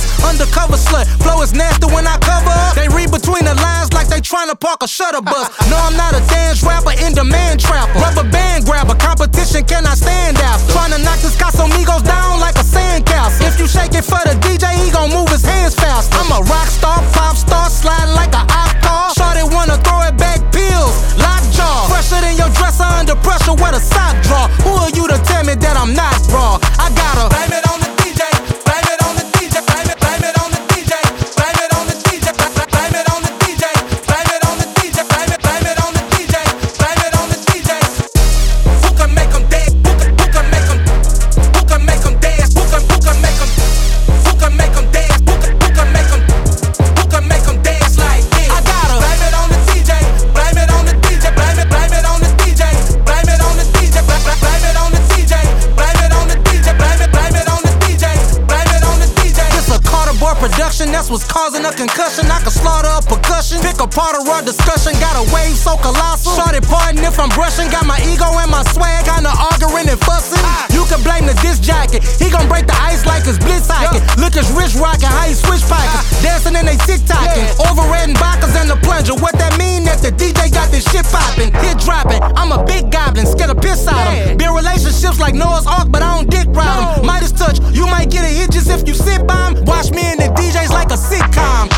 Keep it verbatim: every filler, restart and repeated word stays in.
Undercover slut, flow is nasty when I cover up. They read between the lines like they tryna park a shuttle bus. No, I'm not a dance rapper, in demand trapper. Rubber band grabber, competition cannot stand after. Tryna knock this Casamigos down like a sandcastle. If you shake it for the D J, he gon' move his hands faster. I'm a rock star, pop star, sliding like a op car. Shorty wanna throw it back, pills, lockjaw. Fresher than your dresser under pressure with a sock draw. Who are you to tell me that I'm not raw? I gotta blame it on the D J, blame it on the D J, blame it, blame it on the D J, blame it on the D J, blame it on the D J, blame it on the D J, blame it, blame it on the D J, blame it on the D J. Who can make them dance? Who can, who can make them? Who can make them dance? Who can, who can make them? Who can make them dance? Who can, who can make them? Who can make them dance like this? I gotta blame it on the D J, blame it on the D J, blame it, blame it on the D J, blame it on the D J, blame it on the D J, blame it on the D J, blame it, blame it on the D J, blame it on the D J. This a Carter boy production, that's what's causing a concussion. I can slaughter a percussion, pick apart a raw discussion. Got a wave so colossal. Shorty pardon if I'm brushing, got my ego and my swag, kinda arguing and fussing. You can blame the disc jacket, he gon' break the ice like it's blitz hiking. Look his wrist rockin', how he switch pockets, dancing and they tick-tocking. Overrating boxers and the plunger, what that mean? That the D J got this shit poppin', hit dropping. I'm a big goblin, scared of piss out him. Build relationships like Noah's Ark, but I don't dick ride him. Midas touch, you might get a hit just if you sit by him. Watch me and the D Js like a sitcom.